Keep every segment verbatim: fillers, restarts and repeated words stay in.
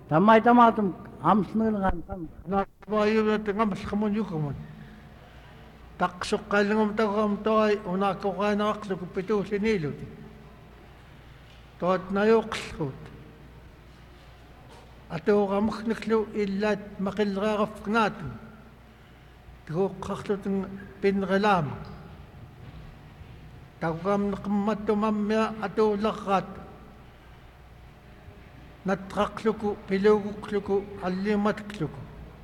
Tamai tamatum amsngan tam. Na bayu na ngam skamun yukumun. Tak sukalingum tagam toy una ko kana aksu kupitu sinilut. Tot na yuksut. Ato gamuk niklu illat makilra gafgnatun. Tigo kakhlutun pingalam. Tagam nakmatu mamya ato lakat. Natrakluku, pilugukluku, allimatkluku.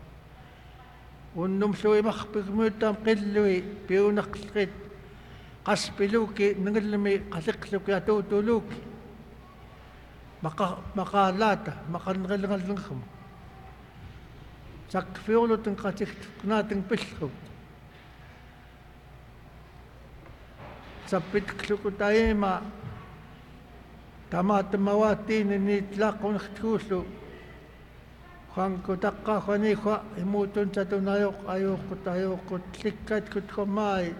Unnum sui makpigmutam qillui, piunaqlit, qaspiluki, nangilmi qasikluki ato tuluki. Maka makalata, makangalngalngalngam. Sakfiulutun qasiknating pilhut. Sapitkluku taima, tamat mawati ni tlak kung khtuslu khang ko takka khani kha imutun sa tunayok ayok ko tayo ko tlikat ko khamai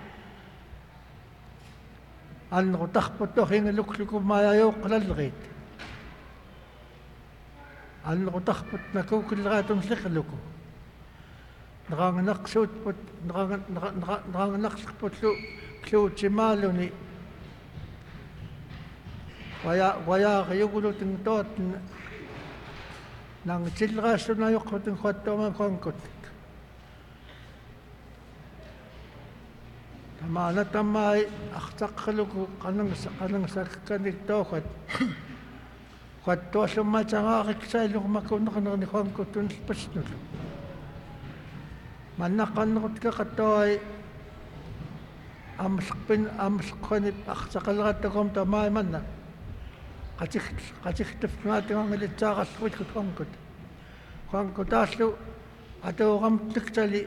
an ko takhpoto hing lukluku mayayok lalgit an ko takhpot na ko kulgatun slikluku ngang naqsut pot ngang ngang naqspot lu klu chimaluni Waya waya kayugulo ting tot nang silras na yok ting khatto man konkot. Tamana tamay akhtaklu ko kanang kanang sakkanik to khat. Khatto summa changa kiksay lu makun kanang ni konkot tun pasnul. Manakan ko tika katoy amskpin amskhanit akhtakalgat kom tamay man. Qatix qatixtafnaatanga ngalitsaaqallukut kutkongkut qanqutaallu atuuqamtliktali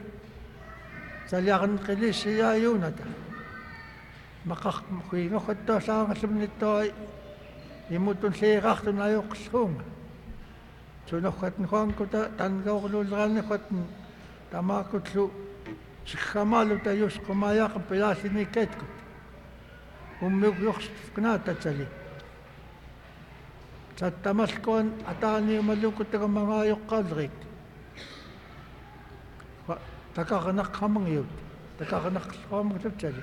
saliaqanqilisiyaayuunata maqaq kuingorrattuasaangallumnittuai imutun liiqartun ajuqqsuunga sunorratn qanquta tangaorluuleraanniqatn tamaaqutlu sikkamaalu tajusqumaayaaqa pilaallinikkatkut ummiuq yorstufknaatatsali Satamalkon atani malukut ang mga yukalrik. Takakanak kamang yun. Takakanak kamang tsali.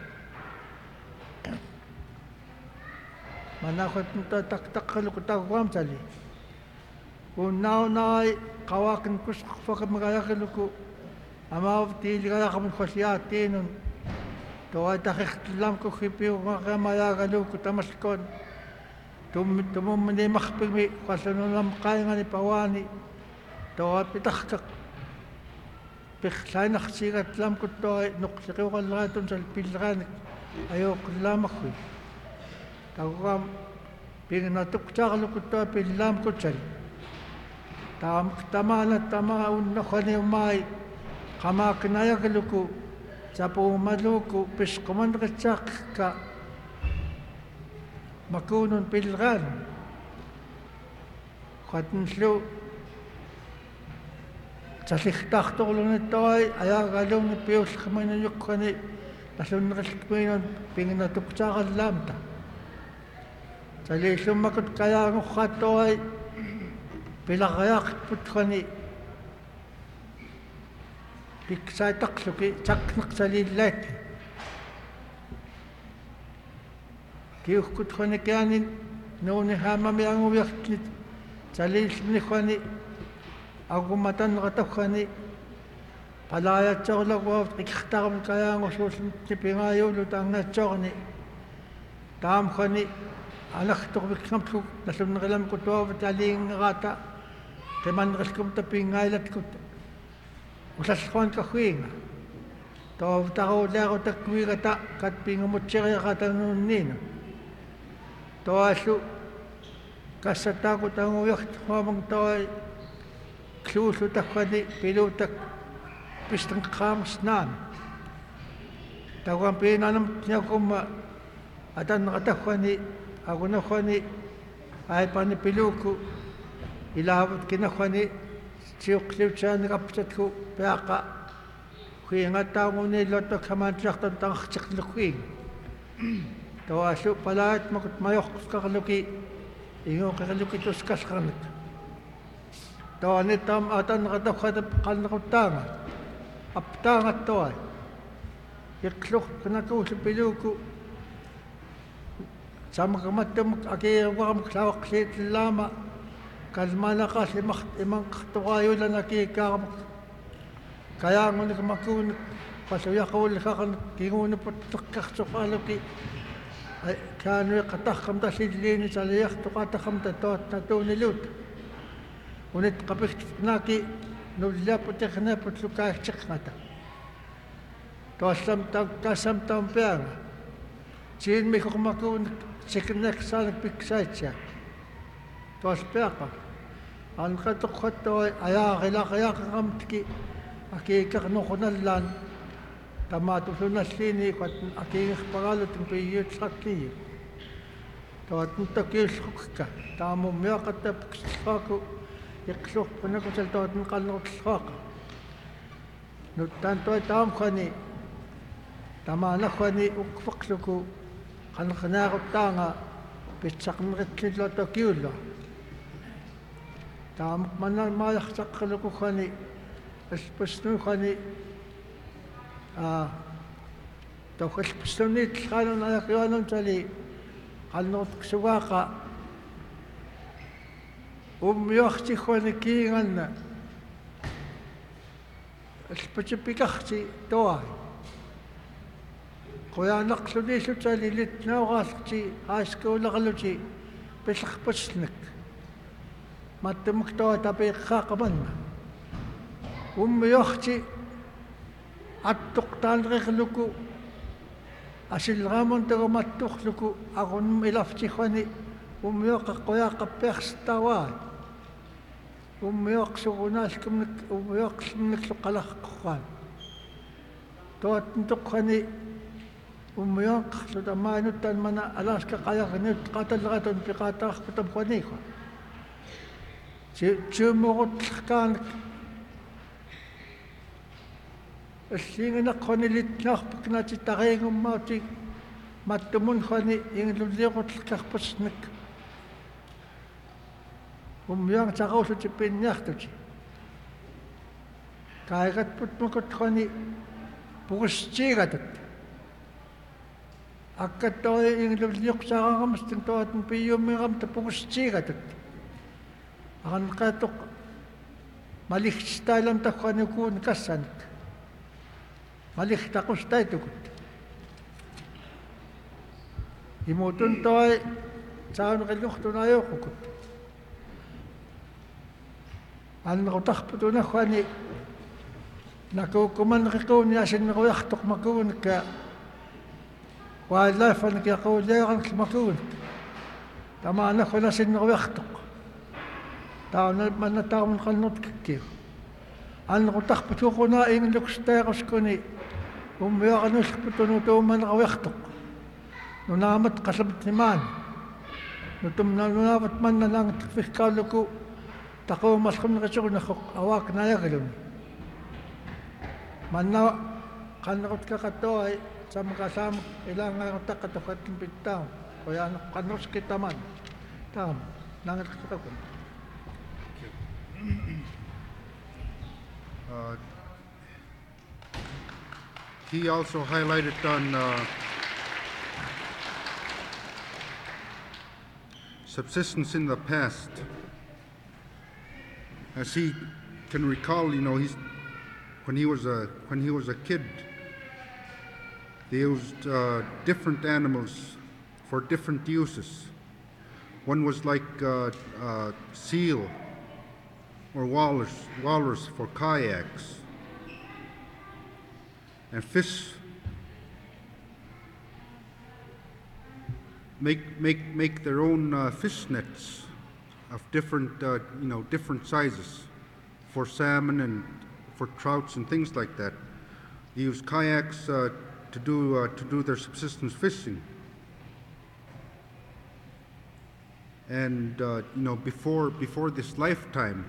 Manakot nito tak-tak kalukut ako kam tsali. Kung naunay kawakan ko sa kapagmagaya kaluku, amaw tili kaya kamang kwasyati nun. Tuwa takiklam ko kipiw mga kamaya kaluku tamaskon. Tum tumum ni makpimi kasununam kaya nga ni pawani tawa pitakak pikhlay naksikat lam ko to nuksikiw ka lahatun sa pilranik ayaw kulamak ko tawam pingnatuksak ko to pilam ko tsal tam tama na tama unna ko ni umay kamaknaya kaluku sa pumaluku piskuman katsak ka makunun pilgan khatnslu tsaliktaxtoqlun toy ayagalun pius khamana yukkani tasunralkminon pingnatuktsaqallamta tsalillumakut kayaanguqqatoy pilaqayaqputkhani piksaitaqluki tsaknaqsalillaki kiukkut khani kianin nooni hamami anguviartnit salilni khani agumatan qatakhani qalayatsorlaguat qikkhtaram kayaangusuulni pingayulu taangnatsorni taam khani alaqtorviknamtku nasunneram kutuavat aliingerata temanraskum tapingailatkut usalluan kahuinga tawtaruleeru takkuigata katpingamutseriaqatanuunniina toallu kassataku tanguyartuamang toi kluullu takhani pilutak pistanqaamasnaan tawam pinanam tniakumma atanqatakhani agunakhani aipani piluku ilaavut kinakhani siuqliutsaaniqapsatku piaqa kuingataanguni lotto kamaantiartan tangartiqlukuing Tawasu palaat makut mayok kaluki ingo kaluki tus kaskarnit. toani tam atan kadakhat qalnaqutanga aptanga toai iqluq knaku sipiluku samakamattum akiwam klawqsit lama kalmanaqas imaq imanqtuqayulana kiikaam kaya ngunik makun pasuyaqul kaqan kingunuput tuqqartuqaluki كانوا يقطعهم تسجلين ساليخ تقاطعهم تتوت تتوني لوت ونتقبلت ناكي نوزلا بتخنا بتلقى شقناتا توسم تام تسم تام بيانا تين ميكو ماكون سكنك سالك بكسايتشا توس بياقا أن قد قدت أيا غلا غيا غمتكي أكي كغنو خنالان تما تفنا سيني قد أكيد خبرالو تنبييت سكتي توات نتكيس خكك تامو مياقة تبكسخاكو يقصوك بنكو سلطوات نقلنو تسخاك نتان توي تام خاني تما نخواني أكفقسكو خنخناغو تانا بيتساقن غتلين لو تكيولو تام منا ما يخسق لكو خاني اسبسنو خاني آه توخش بسنيت خالون على قيانون تالي خالنوت كسواقا أم يختي خواني كيغانا البتش بيكختي تواي خويا نقصو ديشو تالي لتنا وغاسكتي هاسكو لغلوتي بيشخ بسنك ما تمك توا تبي خاق منا أم يختي التقطان غيخلكو أشيل غامون تغمت تخلكو أغن ملفتي خاني وميوق قياق بيخس تواي وميوق سغناش كمنك وميوق سمنك لقلق قوان توات نتق خاني وميوق سودا ما نتان منا ألاسكا قياق نت قاتل غاتون بقاتاخ بتب خانيخو تشو مغط لخكانك السين نقوني لتناخبك ناتي تغيغم ماتي ما تمون خاني ينلو ليغوت الكخبسنك وميان تغوثو تبين ياختوتي كايغت بطمكت خاني بغشتيغتت أكتوي ينلو ليغوت تغيغم استنتوات بيوم ميغم تبغشتيغتت أغنقاتوك ماليخ ستايلم تخاني يكون كسانك مالك تقص تايتوكت يموتون توي تاون غلوختنا يوكوكت أنا غتخبطون أخواني نكو كمان غيكون ياشن نغو يخطق مكونك والله فانك يقول لا يغنك مكونك تما نخو ناشن نغو يخطق تاون من تاون خلنوتك كيف أنا غتخبطو خنا إن لكستاغسكوني هم يغنوش بتونو تومن غو يخطق ننامت قصبت ثمان نتم ننامت من نلانت في كالكو تقوم مسخم نغشوغ نخوق أواك نايغلون منا قان نغتك قطوهي سامك سامك إلا نغتك تفتن بالتام ويا قنوش كتامان تام نغتك تقوم Uh, he also highlighted on uh, subsistence in the past. As he can recall, you know, he's when he was a when he was a kid, they used uh, different animals for different uses. One was like uh, uh, seal or walrus, walrus for kayaks, and fish make make make their own uh, fish nets of different uh, you know different sizes for salmon and for trouts and things like that. They use kayaks uh, to do uh, to do their subsistence fishing. And uh, you know before before this lifetime,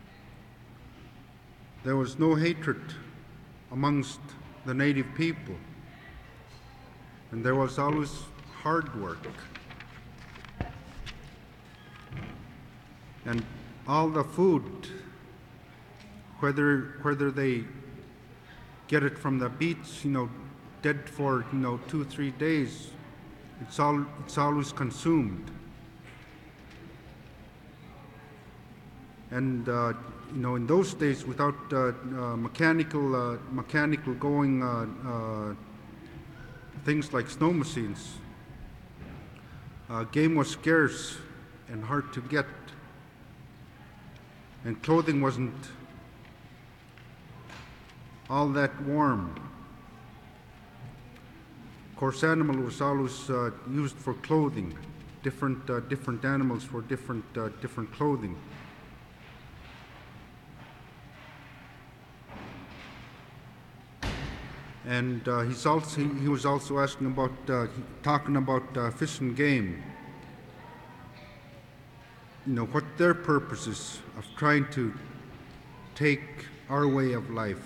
there was no hatred amongst the native people, and there was always hard work. And all the food whether whether they get it from the beach, you know, dead for you know two three days, it's all it's always consumed. And uh, you know, in those days, without uh, uh, mechanical uh, mechanical going uh, uh, things like snow machines, uh, game was scarce and hard to get, and clothing wasn't all that warm. Of course, animal was always uh, used for clothing, different uh, different animals for different uh, different clothing. And uh, he's also, he, he was also asking about, uh, talking about uh, fish and game. You know, what their purpose is of trying to take our way of life.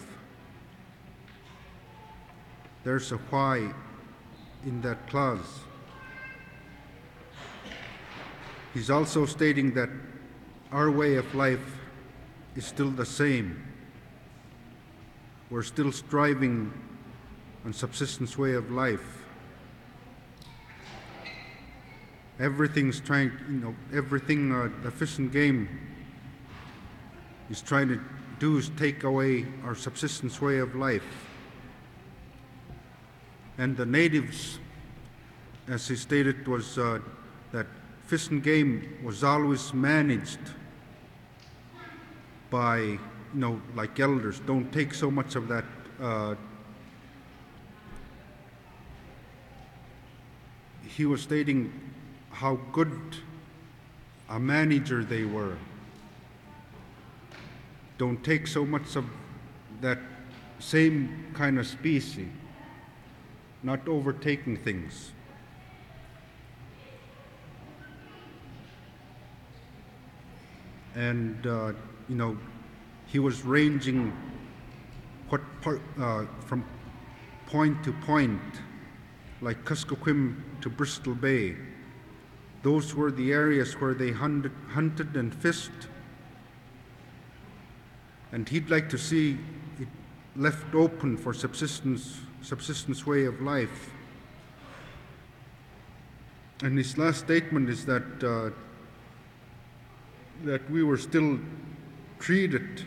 There's a why in that clause. He's also stating that our way of life is still the same. We're still striving on subsistence way of life. Everything's trying, you know, everything uh, the fish and game is trying to do is take away our subsistence way of life. And the natives, as he stated, was uh, that fish and game was always managed by, you know, like elders. Don't take so much of that. Uh, he was stating how good a manager they were. Don't take so much of that same kind of species, not overtaking things. And, uh, you know, he was ranging what part, uh, from point to point, like Kuskokwim to Bristol Bay. Those were the areas where they hunted, hunted and fished. And he'd like to see it left open for subsistence, subsistence way of life. And his last statement is that uh, that we were still treated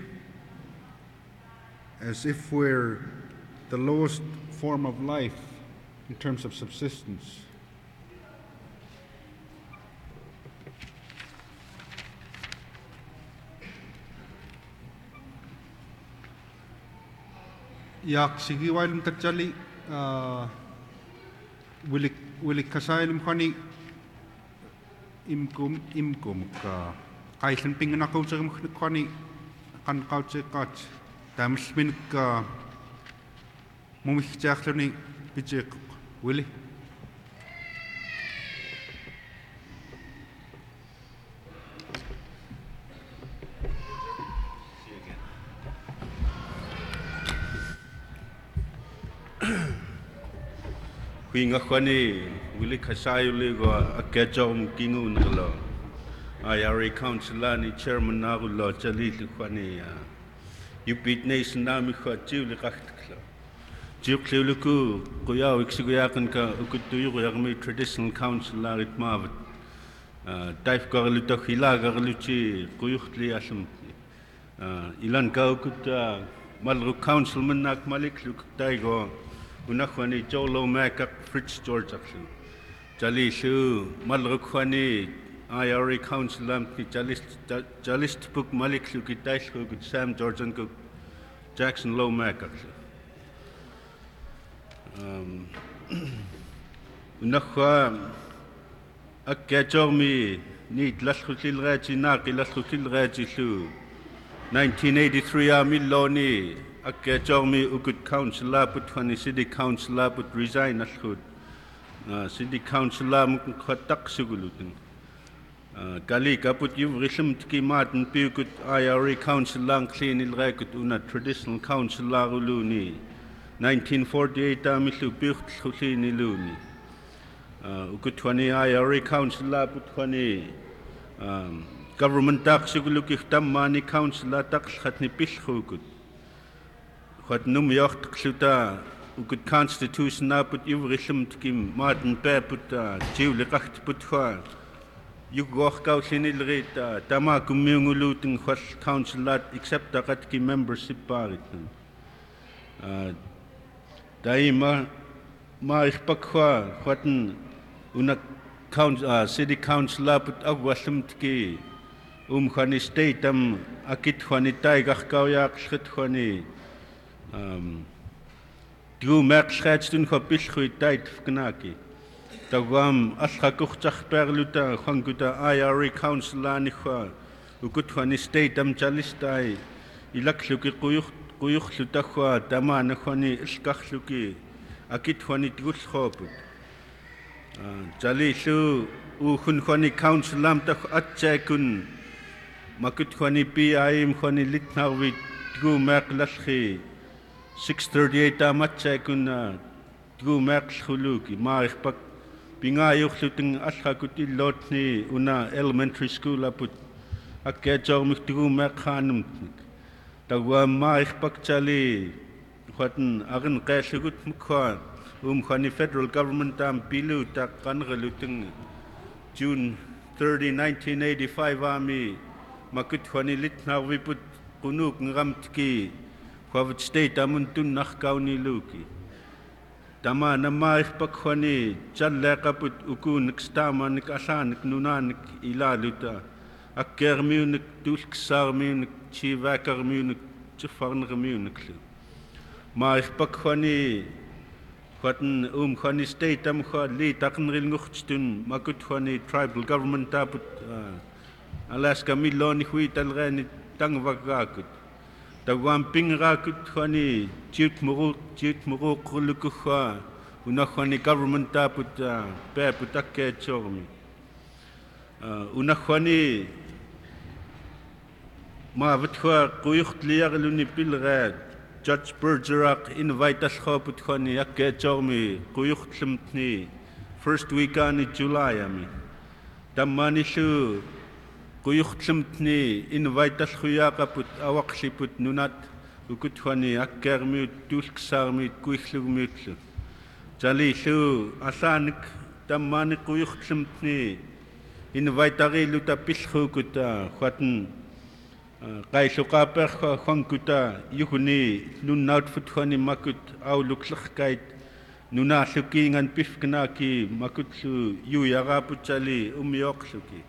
as if we're the lowest form of life in terms of subsistence. Yak sigi wailum tatjali wilik wilik kasailim khani imkum imkum ka kaislan pingana kautsagam khani kan kautse kach damsmin ka mumikjachlani bijek wili Kuinga khani wili khasayu le go akechom kingu ngalo I R A councilor ni chairman na lo chali tu khani you beat nation na mi kha chiu le khakhtlo chiu khlu ku ko ya wiksi go ya kan ka ukutu yu ya mi traditional councilor it mavet taif ka lu ta khila ga lu chi ku yu khli asam ilan ka ukuta mal councilman nak malik lu tai go Unakhwani Jolo Makak Fritz George Action. Jali Shu Malrukhwani I R A Council ki Jalist Jalist Book Malik Lukitash Cook Sam George and Cook Jackson Low Makak. Unakhwa Akajomi Need Lashutil Raji Naki Lashutil Raji Shu nineteen eighty-three Army Loni Akechormi ukut councillor put khani city councillor put resign ashud city councillor mukhatak sugulutin kali kaput yu risum tki matn piukut I R A councillor clean il rekut una traditional councillor uluni nineteen forty-eight amilu piukt khulini luni ukut khani I R A councillor put khani government taksuguluki tammani council takhat ni pilkhukut khat num yacht kluta ukut constitution na put ivrism tkim martin peput jiwli qacht put kha yugokh kausinilrita tama kumyunguluting khal council lat except takat ki membership parit daima ma ikhpakha khatn una council city council put agwasum tki um khani state am akit khani taigach kauyak schrit khani um du merkst tun khabil khuitait fknaki tawam ashakuchach perluta khanguta I R A council ani kha ukut khani state am chalistai ilakluki quyukh quyukh luta kha tamana khani iskakhluki akit khani tgul khoput chalisu u khun khani council am ta atchekun makut khani P I M khani litnawit tgu merklashi six thirty-eight amatchekun tgu merkhuluki maikpak pingayuk luting ashakuti lotni una elementary school aput akechor mutgu merkhanum tagwa maikpak chali khatn agan qashugut mukha um khani federal government am pilu tak kanreluting June thirtieth nineteen eighty-five ami makut khani litna wiput kunuk ngamtki khawt state amuntun nakhkauni luki tama nama ikhpak khani challaqaput ukun kstamanik asanik nunanik ilaluta akkermunik tulksarmunik chivakarmunik chifarnrmunik ma ikhpak khani khatn um khani state am kha li taknril ngurchtun makut khani tribal government taput Alaska miloni hui talrani tangwagakut tawam pingrakut khani chit muru chit muru kulukha una khani government taput pe putakke chormi una khani ma vitkhwa quyucht liarluni pilrad Judge Bergerac invite us khoput khani yakke chormi quyucht limtni first week ani July ami tamani shu Kuyuchtlimtni invite us khuyaqaput awaqliput nunat ukut khani akkermut tulksarmit kuihlugmutlu jali lu asanik tammani kuyuchtlimtni invite ariluta pilkhukuta khatn qaisuqaper khankuta yuhuni nunnautfut khani makut auluklkhkait nunallukingan pifknaki makutlu yuyaraput jali umyoqluki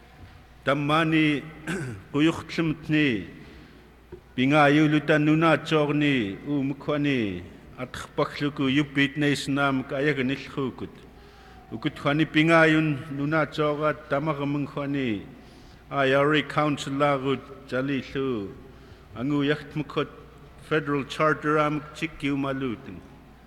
Tammani kuyuchtlimtni pingayuluta nuna chorni umkhani atkhpakhluku yupit neisnam kayagnilkhukut ukut khani pingayun nuna chora tamarmung khani I R A councilarut jalilu angu yahtmukot federal charter am chikyu malutin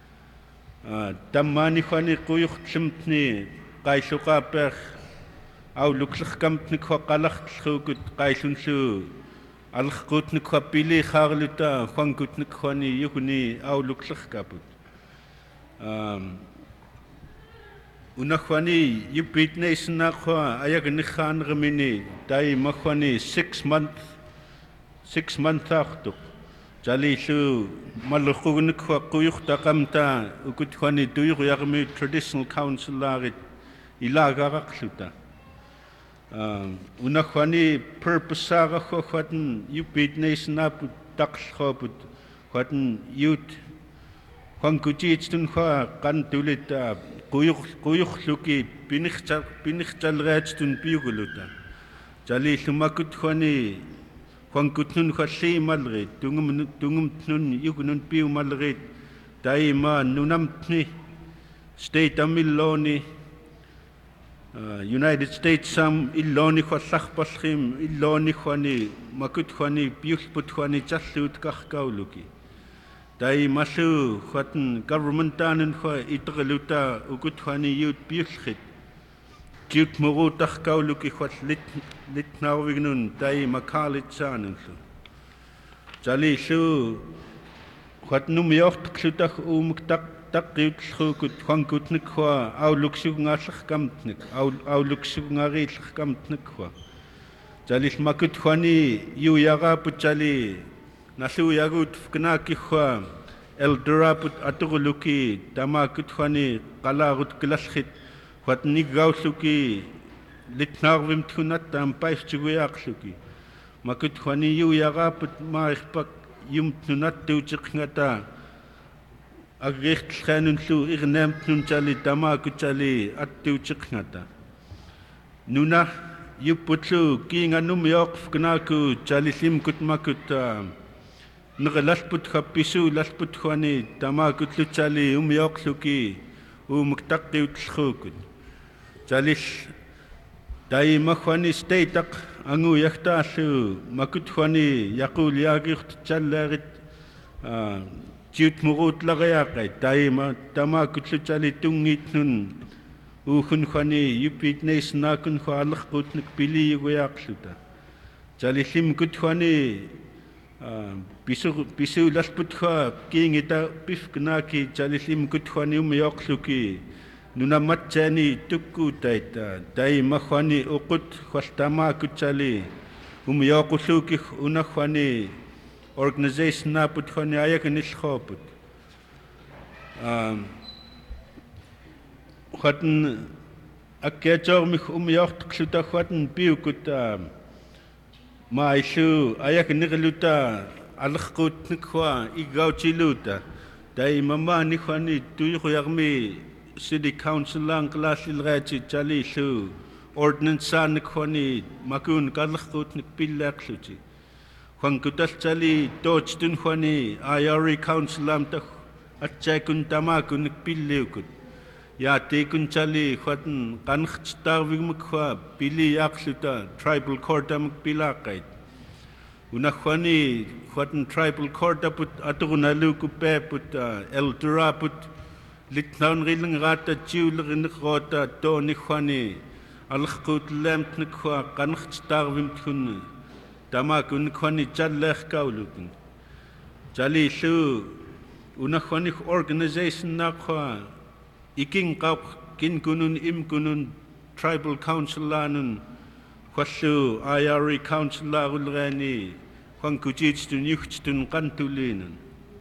tammani khani kuyuchtlimtni qaisuqaper Au luklkhkamtnik kho qalakhlukut qailunlu alkhkutnik kho pili kharluta khangkutnik khoni yukuni au luklkhkaput um una khoni yupitne sna kho ayagni khan gmini dai makhoni six month six month akhtuk jalilu malkhugnik kho quyukhta qamta ukut khoni tuyur yagmi traditional councilarit ilagarakluta Um, una khani purpose aga kho khatn yupit nation up takhlkhoput khatn youth khangkuchitun kha kan tulita quyuq quyuqluki pinikhchal pinikhchalrechtun piuguluta jali lumakut khani khangkutnun khalli malrit tungum tungumtnun yugunun piumalrit daima nunamtni state amilloni Uh, United States sam illoni khallakpalkhim illoni khani makut khani piulput khani challut kakkauluki dai masu khatn government tanen kha itgluta ukut khani yut piulkhit jut moru takkauluki khallit litnarwignun dai makalit sanen jali su khatnum yocht khlutak umtak Takriutskut khangkutnik kho au luksug ngalkhkamtnik au au luksug ngarilkhkamtnik kho Jalis makut khwani yu yaga put jali nasu yagut kena kikhwa eldera put atuguluki tama kut khwani qalagut klaschit khwat nigawsuki litnarvim tunat tam pais chuguyaqsuki makut khwani yu yaga put maikpak yum tunat tuchikngata agricht khanun su irnem tun jali tama kut jali at tuchikngata nuna yuputlu kinga num yok knaku chalisim kut makut nagalasput khapisu lasput khwani tamakut chali um yok luki u muktak utkhukut chalis dai makhwani steitak angu yakta su makut khwani yaqul yagirt challarit jut murut lagayaqai dai ma tamakut chali tungit nun Ukhun khani yupit neis nakun khalakh kutnik pili yaqsuta chalisim kut khani pisu pisu lasput kha kingita pif knaki chalisim kut khani um yaqsuki nuna matchani tukku taita dai ma khani uqut khastama kut chali um yaqsuki una khani organization na put khani ayak nis khoput um Khwaten akkeachor mich um yacht ksuta khwaten biukuta ma isu ayak nigluta alkhut nikwa igauchiluta dai mama ni khwani tu khuyagmi city council lang klasil rachi chali su ordinance san khwani makun kalkhut nik pillaksuchi khwang kutal chali toch tun khwani I R A council lam ta atchakun tamakun nik pillukut Ya tekun chali khwatan kanch tarvig khwa pili yaksuta tribal court am pilakait una khwani khwatan tribal court put atuguna luku pe put eldera put litnaun riling rata chiulrin rota to ni khwani alkhut lemt ni khwa kanch tarvim thun tamakun khwani challekh kaulukun chali su una khwani organization na khwa Iking kau kin kunun im kunun tribal council lanun khwasu I R A council la ulrani khwang kuchich tun yucht tun qantulinen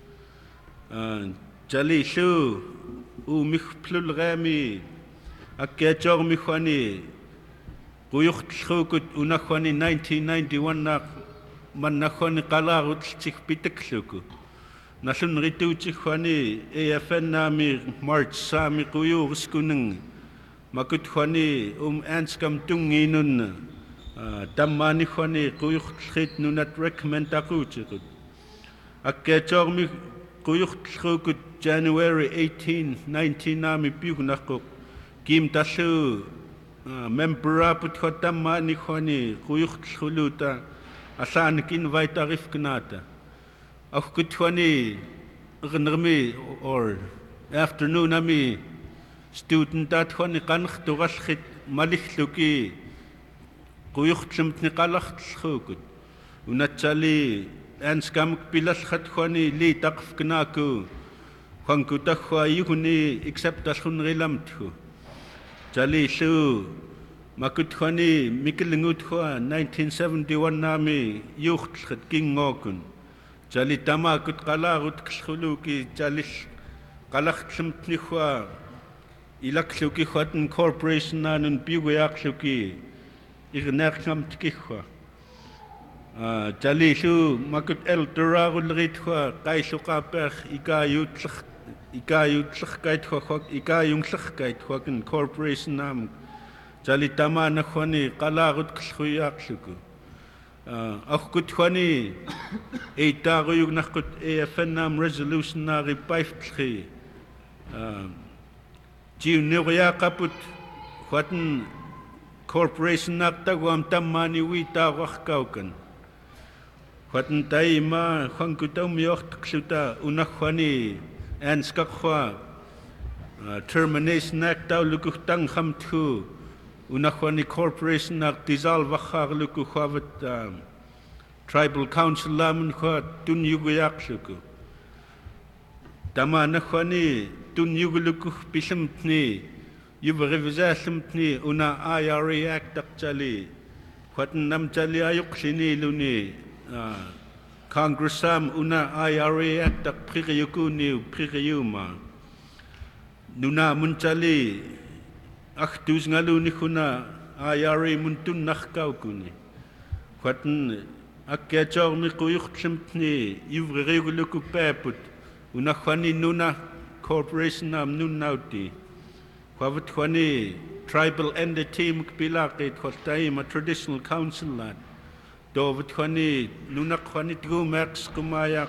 jali su u mich plul rami akkechor mi khwani quyucht khukut una khwani nineteen ninety-one na man na khwani qalarut chik pitekluku Nasun ritu chikhwani A F N nami March sami kuyu uskuneng makut khwani um anskam tunginun tammani khwani kuyu khit nunat recommend aku chikut akkechor mi kuyu khukut January eighteenth nineteen nami piugnakuk kim tasu member aput khotammani khwani kuyu khuluta asan kin vaitarif knata Auch good twenty me or afternoon ami student that one kanch to raschit malich luki kuyuchtlimt ni kalach schukut unachali anskam pilas khat khwani li taqf knaku khangkuta khwa yuni except as khun rilamthu chali su makut khwani mikilingut khwa nineteen seventy-one nami yucht khat kingokun Jali tama kut qalagut khuluki jalis qalaqtlimt ni khwa ilakluki khwatan corporation nanun biwayaqluki ignaqamt ki khwa jali su makut eldera gulrit khwa qaisuqa per ikayutlakh ikayutlakh kait khwa ikayungtlakh kait khwakan corporation nam jali tama na khwani qalagut khuyaqluku Auch gut khwani e tagu yug nakut A F N nam resolution na ripaiftlchi jiu neuria kaput khwatan corporation nak tagwam tammani wi tawakh kaukan khwatan taima khangkutam yocht ksuta una khwani anska khwa termination act taw lukuk tang khamthu Unakhwani corporation nak dissolve akharluku khwavat tribal council lamun khwa tun yuguyaqluku tama nakhwani tun yuguluku pisimtni yuvrivzasimtni una I R A act taqchali Khwatan nam chali ayuk lini luni Congressam una I R A Act tak prikayu ni prikayu ma. Nuna munchali aktus ngalu ni kuna I R A muntun nakkaw kuni. Khwatan akkechor mi kuyuk tlimpni yuvre reguluku peput una khwani nuna corporation nam nun nauti. Khwavat khwani tribal entity mukpilakit khwatay ma traditional council lad. Dovet khwani nuna khwani tgu max kumayak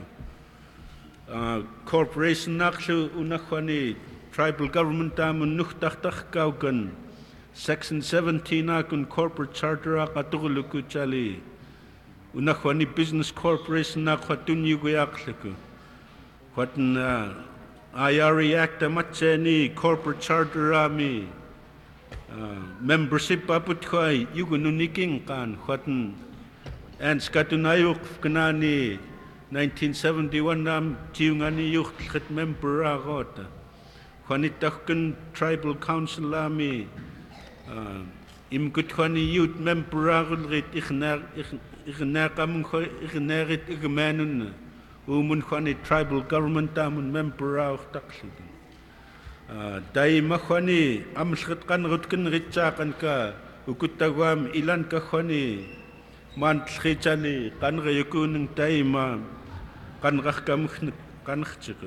luku. Corporation nakshu una khwani tribal government amun nukhtaktak kaukan. Section seventeen akun corporate charter akatuguluku chali. Una khwani business corporation na khwatun yuguyak luku. Khwatan I R A Act amacheni corporate charter ami. Membership aput khwai yugununiking kan khwatan. And skatunayuk kanani nineteen seventy-one nam tiungani yuk khit member agota. Khwanitakun tribal council ami. Imkut khwani youth member agul rit ikhnar ikhnaqam khoy ikhnarit igmanun. Umun khwani tribal government amun member ag taksudin. Dai ma khwani amskhit kan rutkin ritsakan ka ukutagwam ilan ka khwani man tkhitali kan rayukunung dai ma kan rakhkam kan khchikut.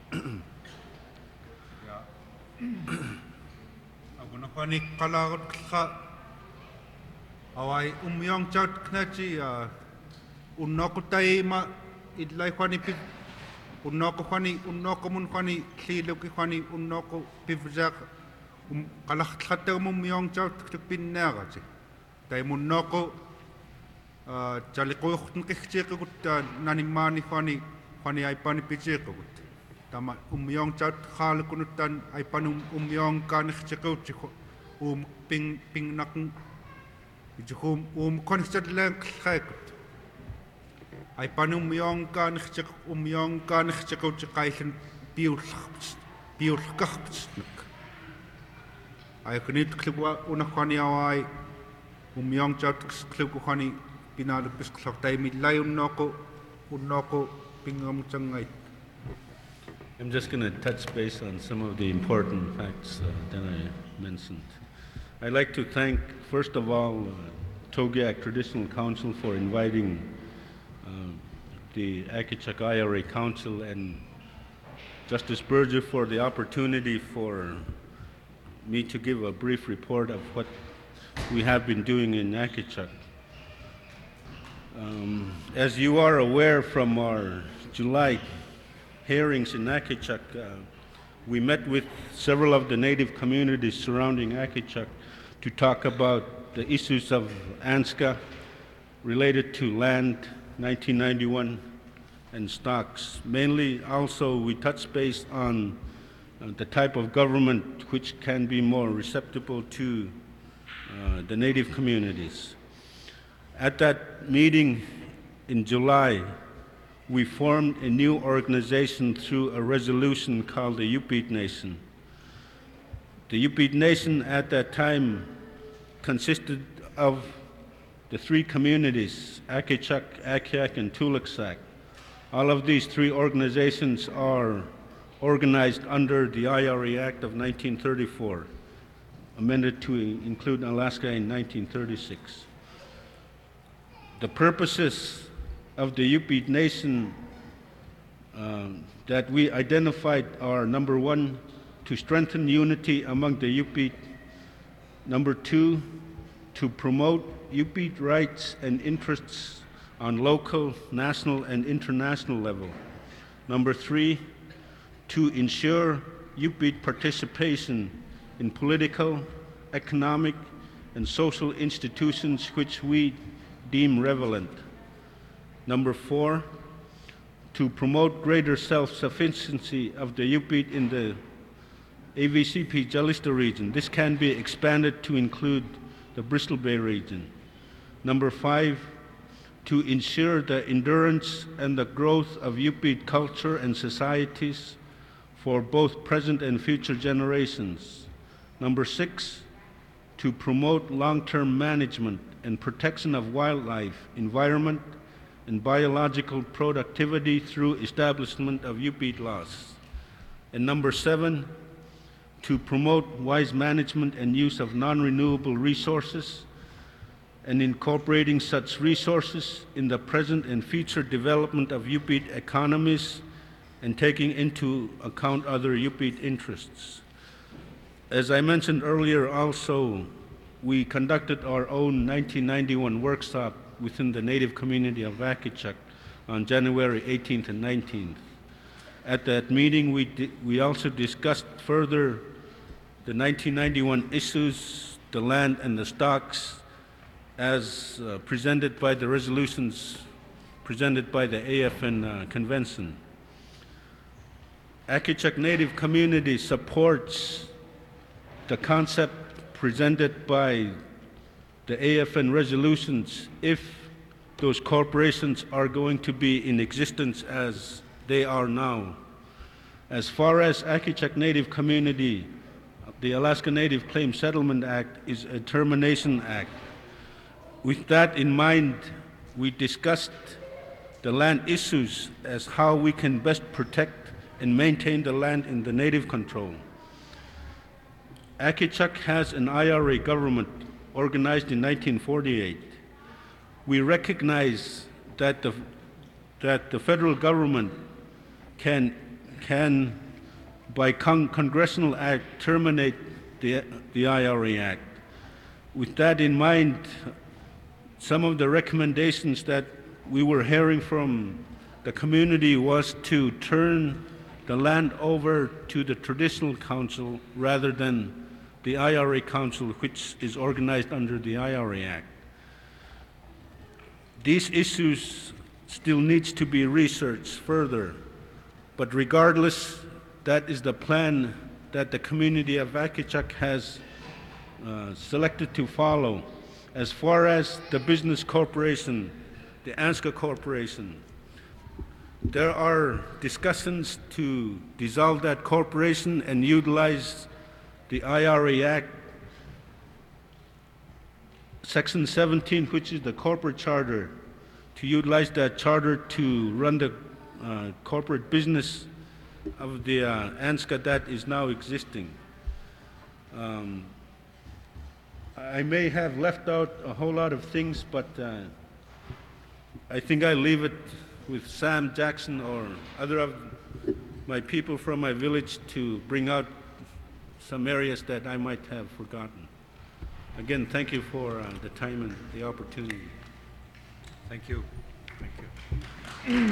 Aguna khwani kalagot kha awai umyong chat knachi unnokutai ma idlai khwani pip unnoko khwani unnoko mun khwani khiluki khwani unnoko pipjak um kalakh khatter mum yong chat pinnaga tai munnoko chaliqo khutn kichekut nani mani khwani khwani aipani pichekut tama umyong chat khal kunutan aipanum umyong kan khichekut um ping ping nak ichum um kon khichat lang khaikut ay panum yong kan khchak um yong kan khchakot chqailn biul biul kahpt ay knit klwa una khani awai um yong chat klwa khani pinal pis klotay midlay unnoko unnoko pingam changai. I'm just going to touch base on some of the important facts uh, that I mentioned. I'd like to thank, first of all, uh, Togiak Traditional Council for inviting uh, the Akichak I R A Council and Justice Berger for the opportunity for me to give a brief report of what we have been doing in Akichak. Um, as you are aware from our July hearings in Akichak, uh, we met with several of the native communities surrounding Akichak to talk about the issues of ANSCA related to land, nineteen ninety-one, and stocks. Mainly also we touched base on uh, the type of government which can be more receptive to uh, the native communities. At that meeting in July, we formed a new organization through a resolution called the Yupik Nation. The Yupik Nation at that time consisted of the three communities, Akichak, Akiak, and Tulaksak. All of these three organizations are organized under the I R A Act of nineteen thirty-four, amended to include Alaska in nineteen thirty-six. The purposes of the Yupik Nation uh, that we identified are, number one, to strengthen unity among the Yupik. Number two, to promote Yupik rights and interests on local, national, and international level. Number three, to ensure Yupik participation in political, economic, and social institutions which we deem relevant. Number four, to promote greater self-sufficiency of the Yupik in the A V C P Jalista region. This can be expanded to include the Bristol Bay region. Number five, to ensure the endurance and the growth of Yupik culture and societies for both present and future generations. Number six, to promote long-term management and protection of wildlife, environment, and biological productivity through establishment of U P E A T laws. And number seven, to promote wise management and use of non-renewable resources and incorporating such resources in the present and future development of U P E A T economies and taking into account other U P E A T interests. As I mentioned earlier also, we conducted our own nineteen ninety-one workshop within the Native community of Akichak on January eighteenth and nineteenth. At that meeting, we, di we also discussed further the nineteen ninety-one issues, the land and the stocks, as uh, presented by the resolutions presented by the A F N uh, convention. Akichak Native community supports the concept presented by the A F N resolutions if those corporations are going to be in existence as they are now. As far as Akichak Native community, the Alaska Native Claim Settlement Act is a termination act. With that in mind, we discussed the land issues as how we can best protect and maintain the land in the Native control. Akichak has an I R A government organized in nineteen forty-eight. We recognize that the, that the federal government can, can by con congressional act, terminate the, the I R A Act. With that in mind, some of the recommendations that we were hearing from the community was to turn the land over to the traditional council rather than the I R A Council, which is organized under the I R A Act. These issues still needs to be researched further, but regardless, that is the plan that the community of Akichak has uh, selected to follow. As far as the business corporation, the ANSCA Corporation, there are discussions to dissolve that corporation and utilize the I R A Act, Section seventeen, which is the corporate charter, to utilize that charter to run the uh, corporate business of the uh, ANSCA that is now existing. Um, I may have left out a whole lot of things, but uh, I think I leave it with Sam Jackson or other of my people from my village to bring out some areas that I might have forgotten. Again, thank you for uh, the time and the opportunity. Thank you. Thank you.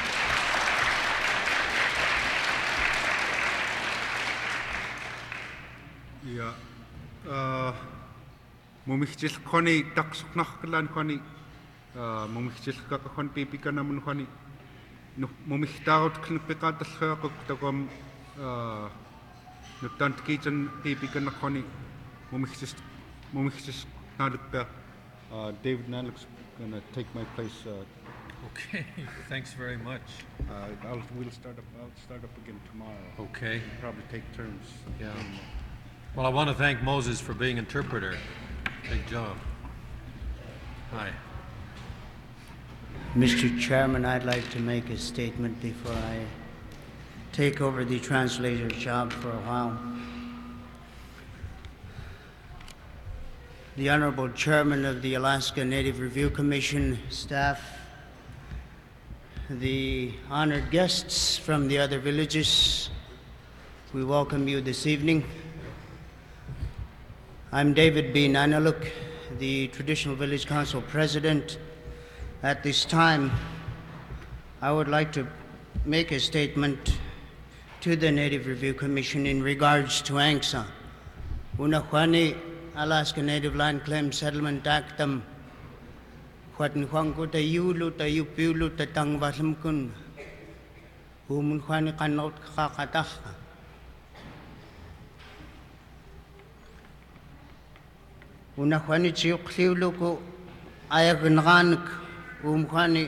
Ja, uh, mumihchil khoni taksuknaklan khoni, uh, mumihchil kakakon pipikanamun khoni, mumihtaut knipikatalhaquk takom, uh, nutant kitchen pipikanakhoni, mumihchis, mumihchis nalukpa, uh, David Naluk's gonna take my place. Uh, Okay, thanks very much. uh, I'll, we'll start up, I'll start up again tomorrow. Okay. We'll probably take turns. Yeah. Well, I want to thank Moses for being interpreter. Big job. Hi. Mister Chairman, I'd like to make a statement before I take over the translator's job for a while. The Honorable Chairman of the Alaska Native Review Commission, staff, the honored guests from the other villages, we welcome you this evening. I'm David B. Nanaluk, the Traditional Village Council President. At this time, I would like to make a statement to the Native Review Commission in regards to ANCSA. Unakwani Alaska Native Land Claim Settlement Actum Huatan Huangku ta yulu ta yupiulu ta tangvalam kun Humun Huani kanot kakataka. Unakwani chiyukliulu ko ayaganganak umkwani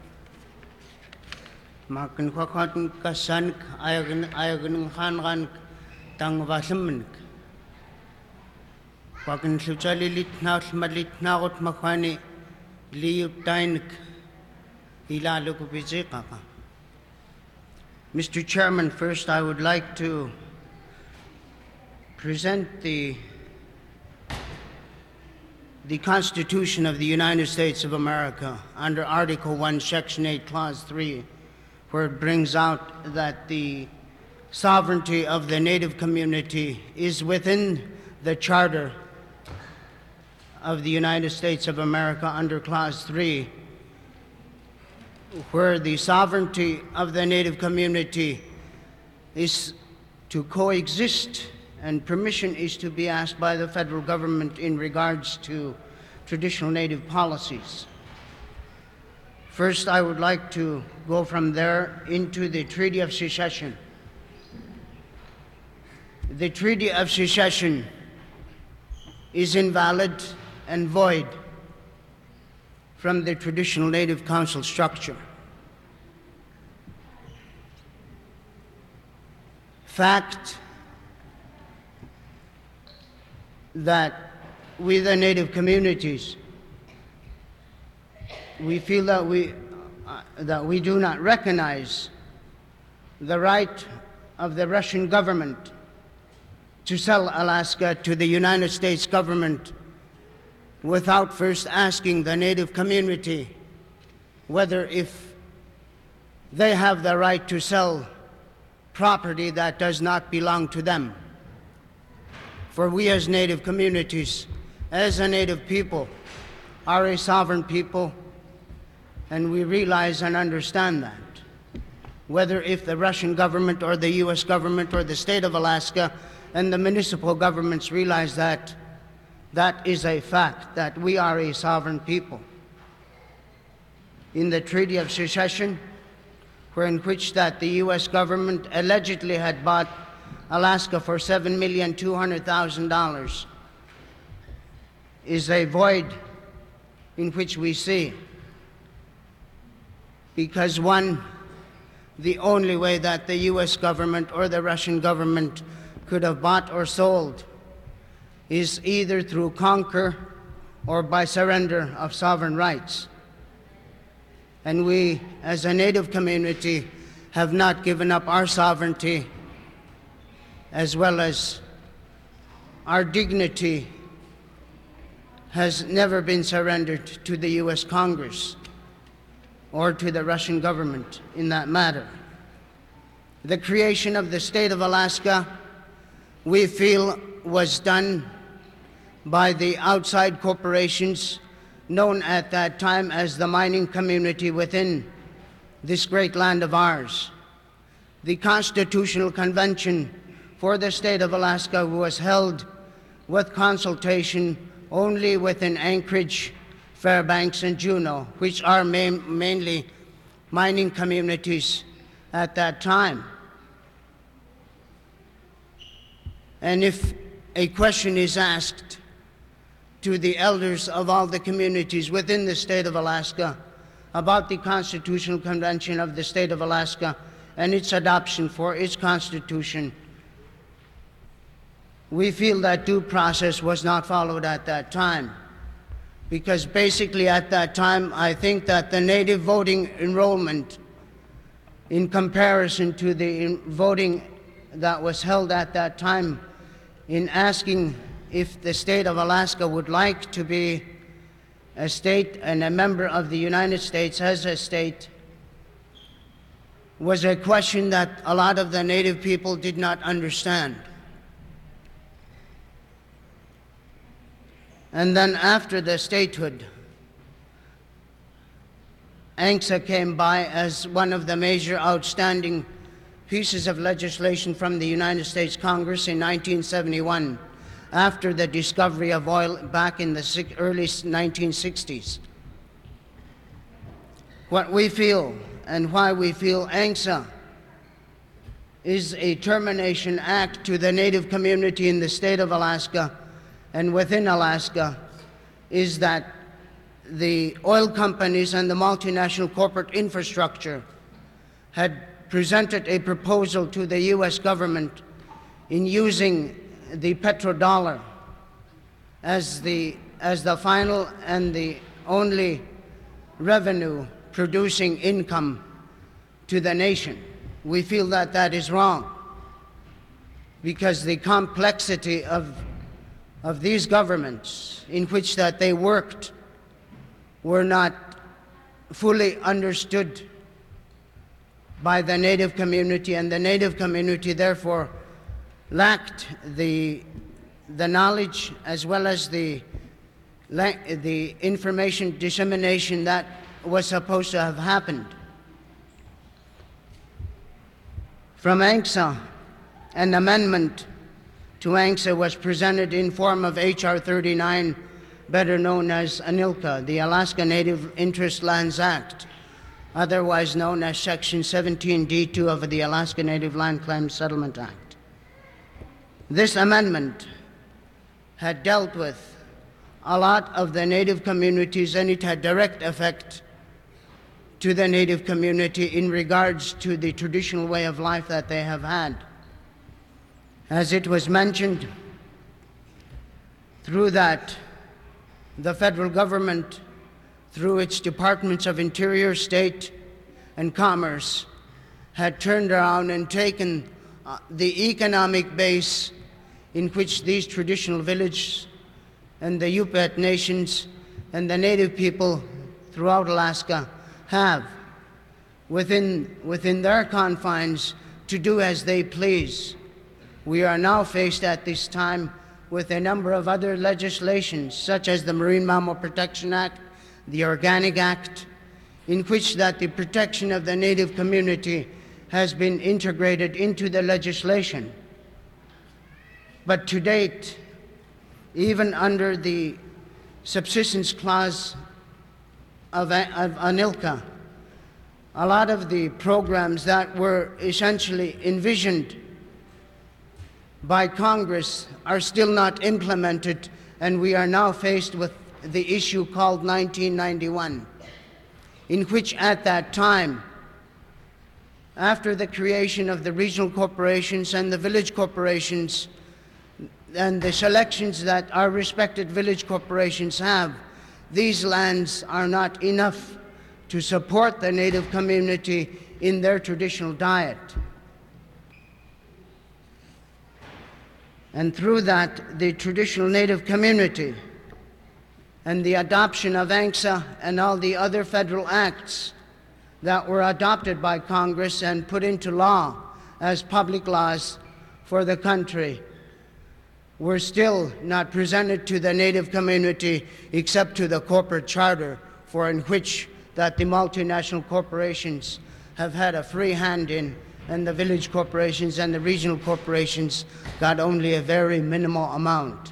makin kwakatan kasanik ayagan ayagan khangan tangvalam. Wakan Luchali Litnaut Malitnaut Makwani Liu Dainik Ila Lukupizikaka. Mister Chairman, first I would like to present the the Constitution of the United States of America under Article one, Section eight, Clause three, where it brings out that the sovereignty of the Native community is within the Charter of the United States of America under Clause three, where the sovereignty of the Native community is to coexist and permission is to be asked by the federal government in regards to traditional Native policies. First, I would like to go from there into the Treaty of Secession. The Treaty of Secession is invalid and void from the traditional Native Council structure. Fact that we, the Native communities, we feel that we, uh, that we do not recognize the right of the Russian government to sell Alaska to the United States government without first asking the Native community whether if they have the right to sell property that does not belong to them. For we as Native communities, as a Native people, are a sovereign people, and we realize and understand that. Whether if the Russian government or the U S government or the state of Alaska and the municipal governments realize that, that is a fact, that we are a sovereign people. In the Treaty of Secession, where in which that the U S government allegedly had bought Alaska for seven million two hundred thousand dollars, is a void in which we see. Because one, the only way that the U S government or the Russian government could have bought or sold is either through conquer or by surrender of sovereign rights. And we, as a Native community, have not given up our sovereignty as well as our dignity has never been surrendered to the U S Congress or to the Russian government in that matter. The creation of the state of Alaska, we feel, was done by the outside corporations known at that time as the mining community within this great land of ours. The Constitutional Convention for the state of Alaska was held with consultation only within Anchorage, Fairbanks, and Juneau, which are main, mainly mining communities at that time. And if a question is asked to the elders of all the communities within the state of Alaska about the Constitutional Convention of the state of Alaska and its adoption for its constitution, we feel that due process was not followed at that time. Because basically at that time, I think that the Native voting enrollment in comparison to the voting that was held at that time in asking if the state of Alaska would like to be a state and a member of the United States as a state was a question that a lot of the Native people did not understand. And then after the statehood, A N C S A came by as one of the major outstanding pieces of legislation from the United States Congress in nineteen seventy-one, after the discovery of oil back in the early nineteen sixties. What we feel and why we feel A N C S A is a termination act to the Native community in the state of Alaska and within Alaska is that the oil companies and the multinational corporate infrastructure had presented a proposal to the U S government in using the petrodollar as the, as the final and the only revenue producing income to the nation. We feel that that is wrong, because the complexity of, of these governments in which that they worked were not fully understood by the Native community, and the Native community therefore lacked the, the knowledge as well as the, the information dissemination that was supposed to have happened. From ANCSA, an amendment to ANCSA was presented in form of H R thirty-nine, better known as ANILCA, the Alaska Native Interest Lands Act, otherwise known as Section seventeen D two of the Alaska Native Land Claims Settlement Act. This amendment had dealt with a lot of the Native communities, and it had direct effect to the Native community in regards to the traditional way of life that they have had. As it was mentioned, through that, the federal government, through its Departments of Interior, State, and Commerce, had turned around and taken uh, the economic base in which these traditional villages and the Yup'et nations and the Native people throughout Alaska have within, within their confines to do as they please. We are now faced at this time with a number of other legislations, such as the Marine Mammal Protection Act, the Organic Act, in which that the protection of the Native community has been integrated into the legislation. But to date, even under the subsistence clause of, of ANILCA, a lot of the programs that were essentially envisioned by Congress are still not implemented, and we are now faced with the issue called nineteen ninety-one, in which at that time, after the creation of the regional corporations and the village corporations, and the selections that our respected village corporations have, these lands are not enough to support the Native community in their traditional diet. And through that, the traditional Native community and the adoption of ANCSA and all the other federal acts that were adopted by Congress and put into law as public laws for the country were still not presented to the Native community except to the corporate charter, for in which that the multinational corporations have had a free hand in, and the village corporations and the regional corporations got only a very minimal amount.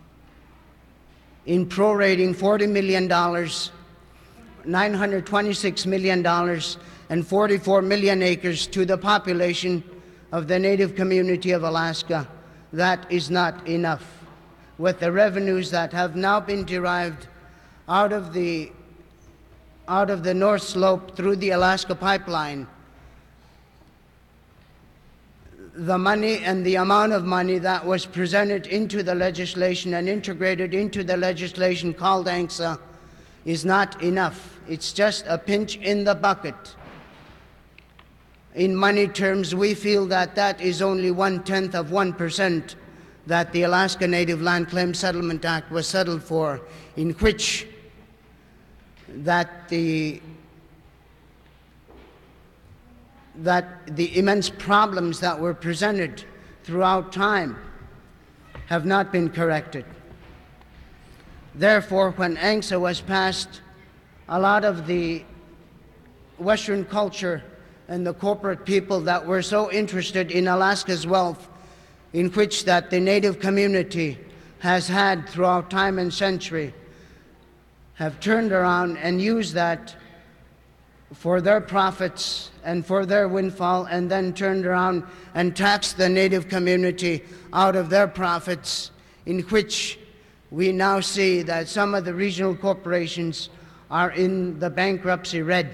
In prorating forty million dollars, nine hundred twenty-six million dollars, and forty-four million acres to the population of the Native community of Alaska, that is not enough. With the revenues that have now been derived out of the, out of the North Slope through the Alaska Pipeline, the money and the amount of money that was presented into the legislation and integrated into the legislation called ANCSA is not enough. It's just a pinch in the bucket. In money terms, we feel that that is only one-tenth of one percent that the Alaska Native Land Claims Settlement Act was settled for, in which that the that the immense problems that were presented throughout time have not been corrected. Therefore, when ANCSA was passed, a lot of the Western culture and the corporate people that were so interested in Alaska's wealth, in which that the Native community has had throughout time and century, have turned around and used that for their profits and for their windfall, and then turned around and taxed the Native community out of their profits, in which we now see that some of the regional corporations are in the bankruptcy red.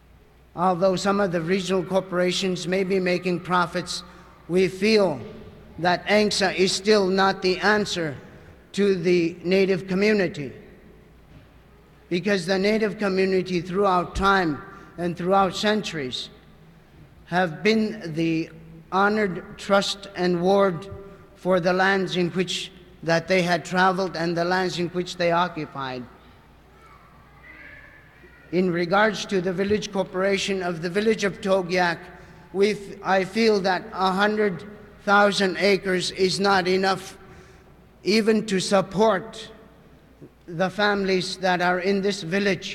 Although some of the regional corporations may be making profits, we feel that A N C S A is still not the answer to the Native community, because the Native community throughout time and throughout centuries have been the honored trust and ward for the lands in which that they had traveled and the lands in which they occupied. In regards to the village corporation of the village of Togiak, we f- I feel that one hundred thousand acres is not enough even to support the families that are in this village,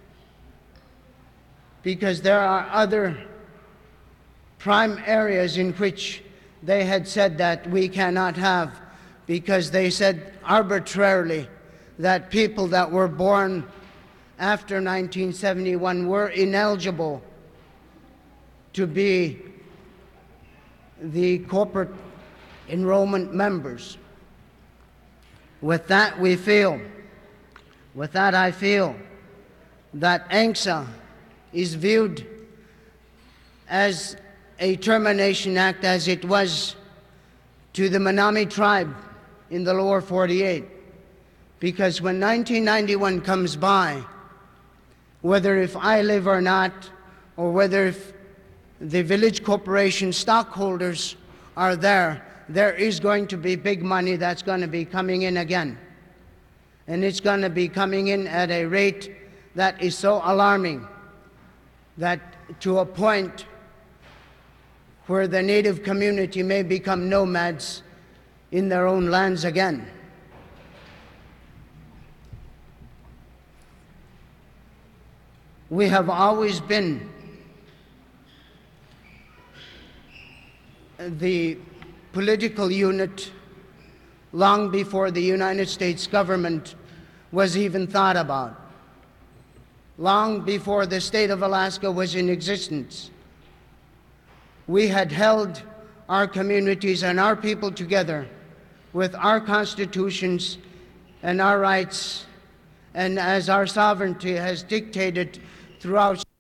because there are other prime areas in which they had said that we cannot have, because they said arbitrarily that people that were born after nineteen seventy-one were ineligible to be the corporate enrollment members. With that, we feel, with that I feel that A N C S A is viewed as a termination act as it was to the Menominee tribe in the lower forty-eight. Because when nineteen ninety-one comes by, whether if I live or not, or whether if the village corporation stockholders are there, there is going to be big money that's going to be coming in again. And it's going to be coming in at a rate that is so alarming that to a point where the Native community may become nomads in their own lands again. We have always been the political unit long before the United States government was even thought about, long before the state of Alaska was in existence. We had held our communities and our people together with our constitutions and our rights, and as our sovereignty has dictated throughout